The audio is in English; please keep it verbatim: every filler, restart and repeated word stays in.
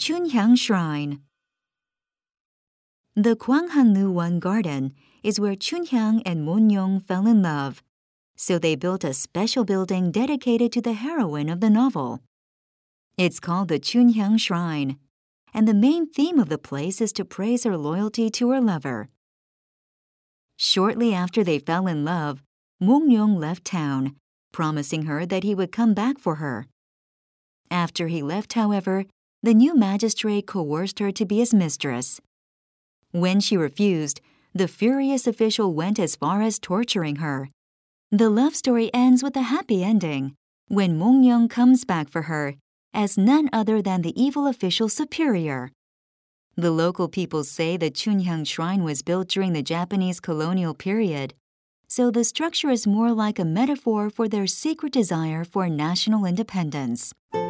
Chunhyang Shrine. The Gwanghanlu-won Garden is where Chunhyang and Monyoung fell in love, so they built a special building dedicated to the heroine of the novel. It's called the Chunhyang Shrine, and the main theme of the place is to praise her loyalty to her lover. Shortly after they fell in love, Monyoung left town, promising her that he would come back for her. After he left, however, the new magistrate coerced her to be his mistress. When she refused, the furious official went as far as torturing her. The love story ends with a happy ending, when Monyoung comes back for her as none other than the evil official's superior. The local people say the Chunhyang Shrine was built during the Japanese colonial period, so the structure is more like a metaphor for their secret desire for national independence.